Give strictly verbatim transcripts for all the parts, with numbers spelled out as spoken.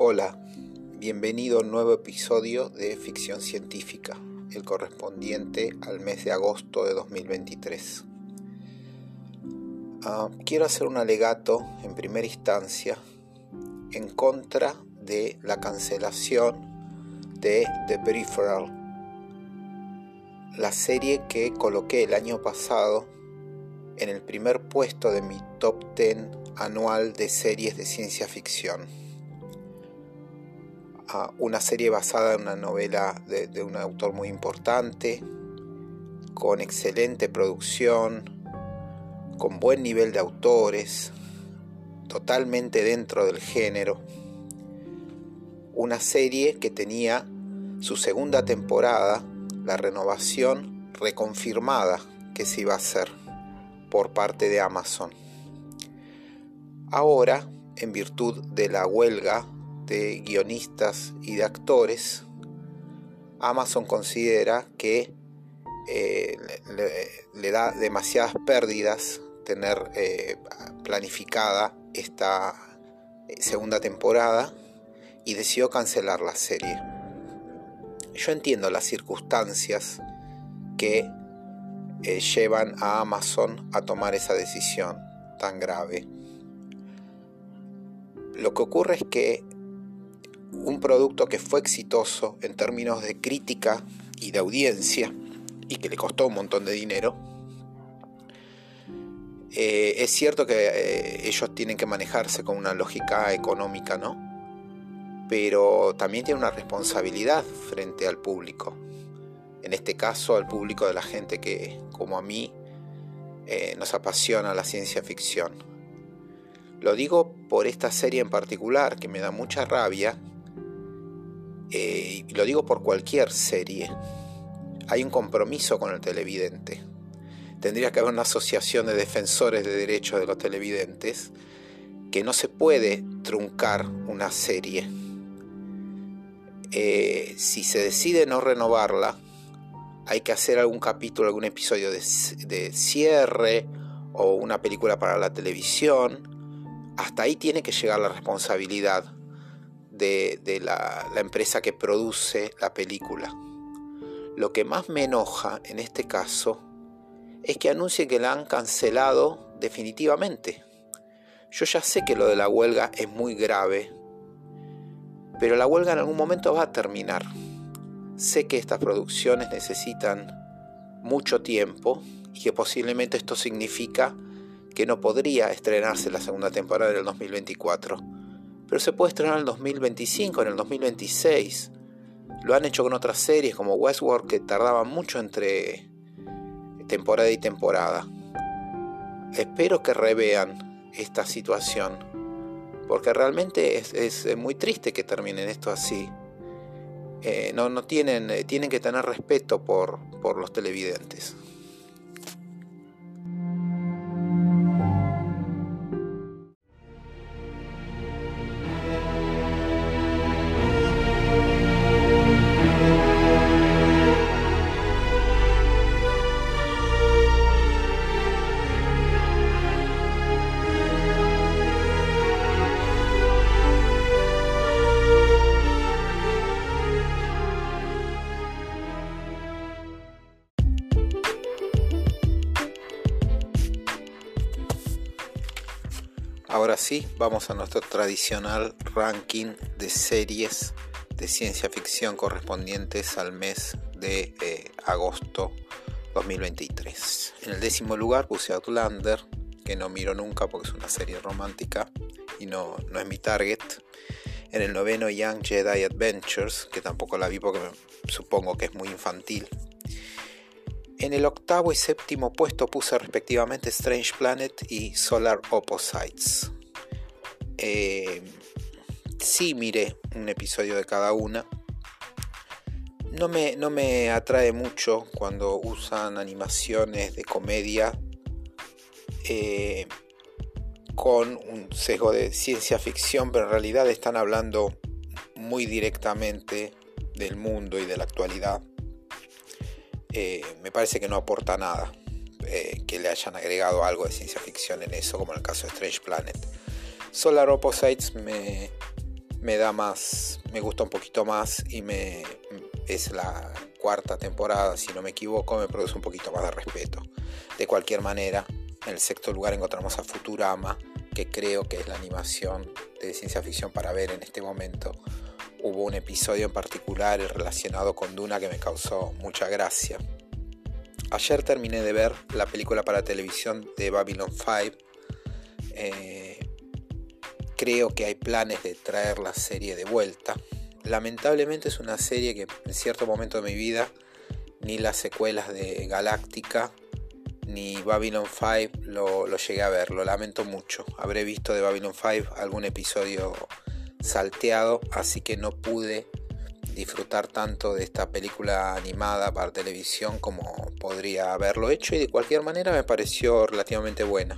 Hola, bienvenido a un nuevo episodio de Ficción Científica, el correspondiente al mes de agosto de dos mil veintitrés. Uh, quiero hacer un alegato en primera instancia en contra de la cancelación de The Peripheral, la serie que coloqué el año pasado en el primer puesto de mi top diez anual de series de ciencia ficción. Uh, una serie basada en una novela de, de un autor muy importante, con excelente producción, con buen nivel de autores, totalmente dentro del género. Una serie que tenía su segunda temporada, la renovación reconfirmada que se iba a hacer por parte de Amazon. Ahora, en virtud de la huelga de guionistas y de actores, Amazon considera que eh, le, le da demasiadas pérdidas tener eh, planificada esta segunda temporada y decidió cancelar la serie. Yo entiendo las circunstancias que eh, llevan a Amazon a tomar esa decisión tan grave. Lo que ocurre es que un producto que fue exitoso en términos de crítica y de audiencia y que le costó un montón de dinero, eh, es cierto que eh, ellos tienen que manejarse con una lógica económica, ¿no? Pero también tienen una responsabilidad frente al público, en este caso al público de la gente que, como a mí, eh, nos apasiona la ciencia ficción. Lo digo por esta serie en particular, que me da mucha rabia. Eh, y lo digo por cualquier serie. Hay un compromiso con el televidente. Tendría que haber una asociación de defensores de derechos de los televidentes, que no se puede truncar una serie. Eh, si se decide no renovarla, hay que hacer algún capítulo, algún episodio de, de cierre o una película para la televisión. Hasta ahí tiene que llegar la responsabilidad de, de la, la empresa que produce la película. Lo que más me enoja en este caso es que anuncien que la han cancelado definitivamente. Yo ya sé que lo de la huelga es muy grave, pero la huelga en algún momento va a terminar. Sé que estas producciones necesitan mucho tiempo y que posiblemente esto significa que no podría estrenarse la segunda temporada del dos mil veinticuatro. Pero se puede estrenar en el dos mil veinticinco, en el dos mil veintiséis. Lo han hecho con otras series como Westworld, que tardaban mucho entre temporada y temporada. Espero que revean esta situación, porque realmente es, es muy triste que terminen esto así. Eh, no, no tienen, eh, tienen que tener respeto por, por los televidentes. Ahora sí, vamos a nuestro tradicional ranking de series de ciencia ficción correspondientes al mes de eh, agosto dos mil veintitrés. En el décimo lugar puse Outlander, que no miro nunca porque es una serie romántica y no, no es mi target. En el noveno, Young Jedi Adventures, que tampoco la vi porque me, supongo que es muy infantil. En el octavo y séptimo puesto puse respectivamente Strange Planet y Solar Opposites. Eh, sí miré un episodio de cada una. No me, no me atrae mucho cuando usan animaciones de comedia eh, con un sesgo de ciencia ficción, pero en realidad están hablando muy directamente del mundo y de la actualidad. Eh, me parece que no aporta nada eh, que le hayan agregado algo de ciencia ficción en eso, como en el caso de Strange Planet. Solar Opposites me, me da más, me gusta un poquito más y me es la cuarta temporada, si no me equivoco, me produce un poquito más de respeto. De cualquier manera, en el sexto lugar encontramos a Futurama, que creo que es la animación de ciencia ficción para ver en este momento. Hubo un episodio en particular relacionado con Duna que me causó mucha gracia. Ayer terminé de ver la película para televisión de Babylon cinco. Eh, creo que hay planes de traer la serie de vuelta. Lamentablemente es una serie que en cierto momento de mi vida ni las secuelas de Galáctica ni Babylon cinco lo, lo llegué a ver. Lo lamento mucho. Habré visto de Babylon cinco algún episodio salteado, así que no pude disfrutar tanto de esta película animada para televisión como podría haberlo hecho, y de cualquier manera me pareció relativamente buena.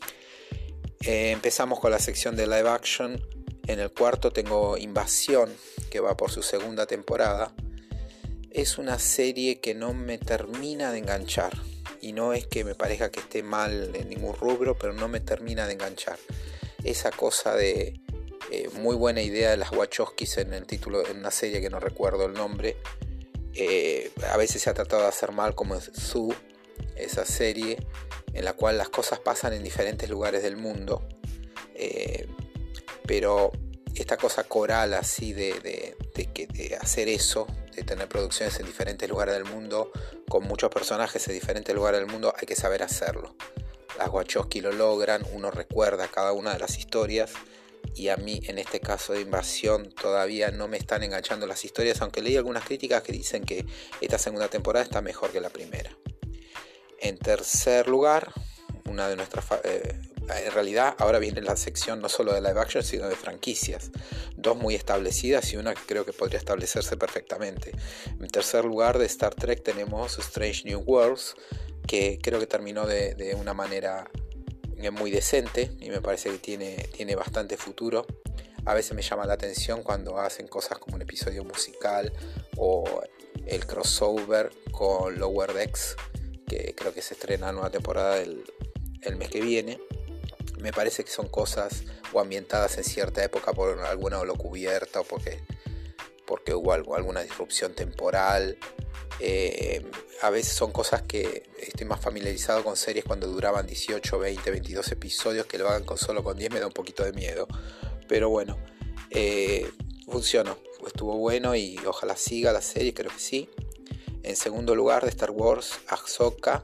Eh, empezamos con la sección de live action. En el cuarto tengo Invasión, que va por su segunda temporada. Es una serie que no me termina de enganchar, y no es que me parezca que esté mal en ningún rubro, pero no me termina de enganchar. Esa cosa de Eh, muy buena idea de las Wachowskis en el título, en una serie que no recuerdo el nombre. Eh, a veces se ha tratado de hacer mal, como Zoo, esa serie en la cual las cosas pasan en diferentes lugares del mundo. Eh, pero esta cosa coral así de, de, de, de, de hacer eso, de tener producciones en diferentes lugares del mundo, con muchos personajes en diferentes lugares del mundo, hay que saber hacerlo. Las Wachowski lo logran, uno recuerda cada una de las historias. Y a mí en este caso de Invasión todavía no me están enganchando las historias, aunque leí algunas críticas que dicen que esta segunda temporada está mejor que la primera. En tercer lugar, una de nuestras eh, en realidad ahora viene la sección no solo de live action sino de franquicias, dos muy establecidas y una que creo que podría establecerse perfectamente. En tercer lugar, de Star Trek tenemos Strange New Worlds, que creo que terminó de, de una manera muy decente y me parece que tiene, tiene bastante futuro. A veces me llama la atención cuando hacen cosas como un episodio musical o el crossover con Lower Decks, que creo que se estrena la nueva temporada el, el mes que viene. Me parece que son cosas o ambientadas en cierta época por alguna holo cubierta o porque, porque hubo algo, alguna disrupción temporal. Eh, a veces son cosas que estoy más familiarizado con series cuando duraban dieciocho, veinte, veintidós episodios, que lo hagan con solo con diez me da un poquito de miedo, pero bueno, eh, funcionó, estuvo bueno y ojalá siga la serie, creo que sí. En segundo lugar, de Star Wars, Ahsoka.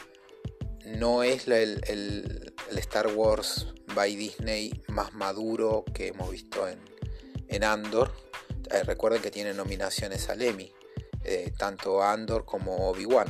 No es el, el, el Star Wars by Disney más maduro que hemos visto en, en Andor. Eh, recuerden que tiene nominaciones al Emmy. Eh, tanto Andor como Obi-Wan,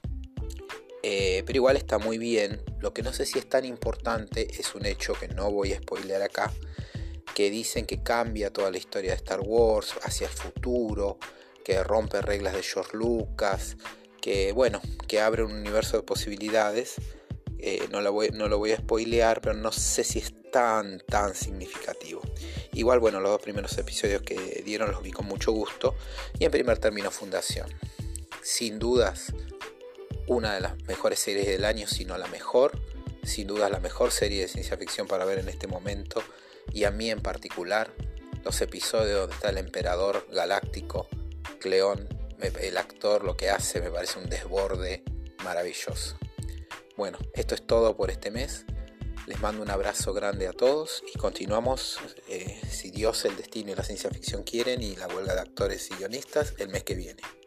eh, pero igual está muy bien. Lo que no sé si es tan importante es un hecho que no voy a spoilear acá, que dicen que cambia toda la historia de Star Wars hacia el futuro, que rompe reglas de George Lucas, que bueno, que abre un universo de posibilidades. Eh, no, lo voy, no lo voy a spoilear, pero no sé si es tan tan significativo. Igual, bueno, los dos primeros episodios que dieron los vi con mucho gusto. Y en primer término, Fundación. Sin dudas, una de las mejores series del año, si no la mejor. Sin dudas la mejor serie de ciencia ficción para ver en este momento. Y a mí en particular, los episodios donde está el emperador galáctico, Cleón, el actor, lo que hace, me parece un desborde maravilloso. Bueno, esto es todo por este mes. Les mando un abrazo grande a todos y continuamos, eh, si Dios, el destino y la ciencia ficción quieren, y la huelga de actores y guionistas el mes que viene.